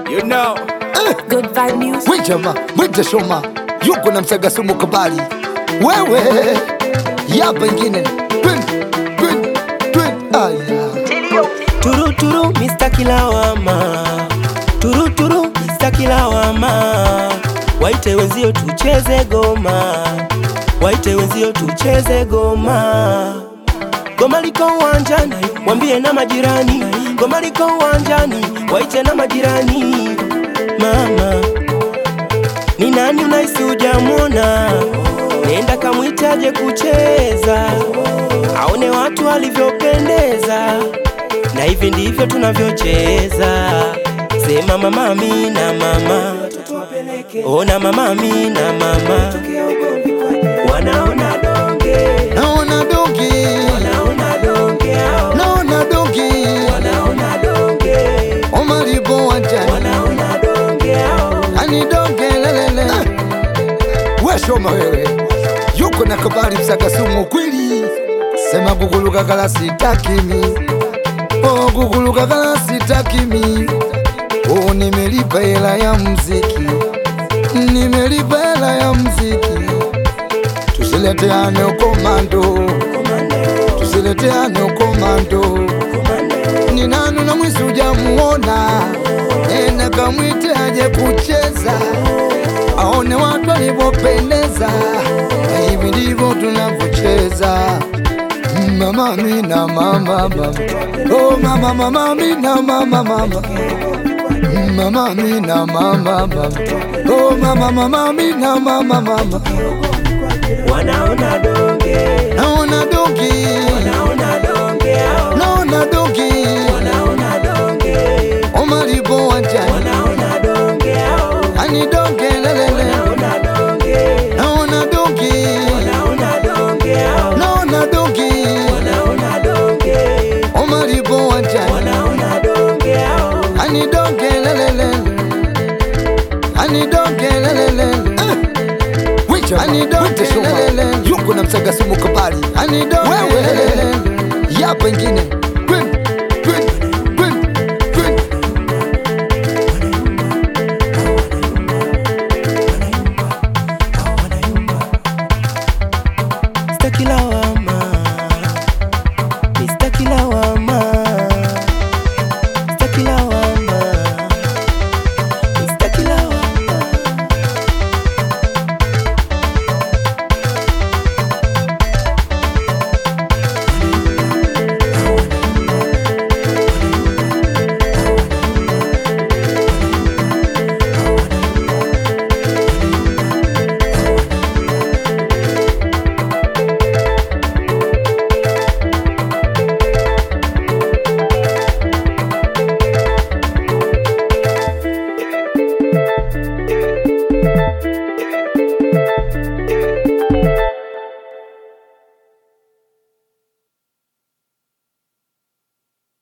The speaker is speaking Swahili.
You know. Good vibe music. Wijama, mwite shoma, yuko na msaga sumu kabali. Wewe, ya pengine. Twin, aya. Turu turu Mr. Kilawama, turu turu Mr. Kilawama, waite wenzio tucheze goma, waite wenzio tucheze goma. Goma liko uwanjani, wambie na majirani, goma liko uwanjani, waite na majirani. Mama, ni nani unaisi hujamuona? Nenda kamwitaje kucheza, aone watu walivyopendeza, na hivi ndivyo tunavyocheza. Sema mama Amina mama, ona mama Amina mama. Wanaona donge, Naona dongi, wanaona donge, naona dongi, wanaona donge, omaribo wanjani, wanaona donge, ani donge lelele. We shoma wewe, yuko na kabali msaga sumu kweli. Sema guguluka kala sitakimi, oh guguluka kala sitakimi. Oh nimelipa hela ya muziki, nimelipa hela ya muziki. Tusileteane ukomando, tusileteane ukomando. Ni nani na mwizi hujamuona? Nenda kamwite aje kucheza, aone watu walivyopendeza, na hivi ndivyo tunavyocheza. Mama Amina mama, oh mama Amina mama, mama Amina mama, oh mama Amina mama. wanaona donge, Naona dongi, wanaona donge, naona dongi, wanaona donge, omaribo wanjani, wanaona donge, ani donge lelele. wanaona donge, Naona dongi, wanaona donge, naona dongi, wanaona donge, omaribo wanjani, wanaona donge, ani donge lelele, ani donge lelele. Ani donge lelele, yuko na msaga sumu kabali. Ani donge lelele, ya pengine.